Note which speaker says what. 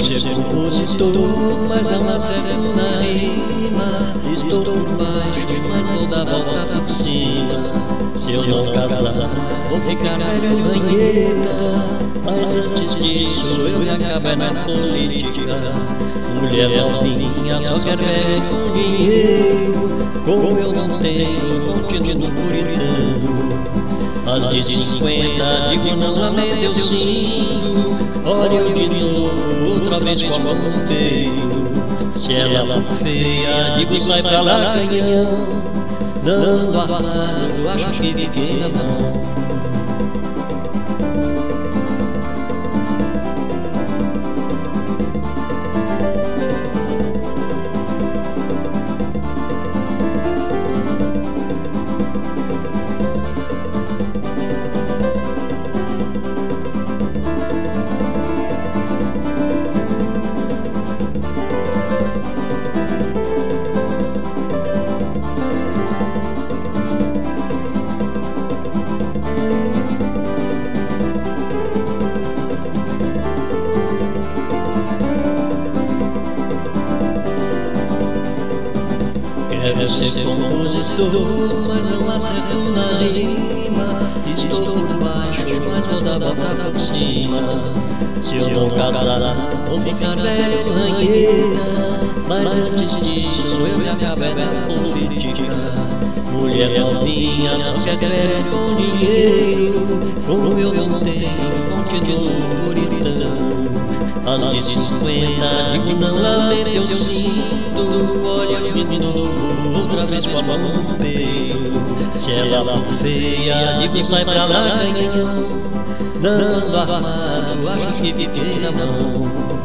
Speaker 1: ser compositor, mas não acerto na rima. Estou por baixo, mas vou dar volta por cima. Se eu não casar, vou ficar velho ranheta. Mas antes disso eu me acabo na política. Mulher novinha só quer velho com dinheiro. Como eu não tenho, continuo puritano. As de 50, digo não lamento, eu sinto. Olha eu de novo, outra vez com a mão no peito. Se ela for feia, digo sai pra lá canhão. Dando armado, acho que fiquei na mão. Quero ser compositor, mas não acerto na rima. Estou por baixo, mas vou dar volta por cima. Se eu não casar, vou ficar velho ranheta. Mas antes disso eu me acabo na política. Mulher novinha só quer velho com dinheiro. Como eu não tenho, continuo puritano. As de 50, digo não lamento, eu sinto. Olha eu de novo, outra vez com a mão no peito. Se ela for feia, digo sai pra lá canhão. Dando armado, acho que fiquei na mão.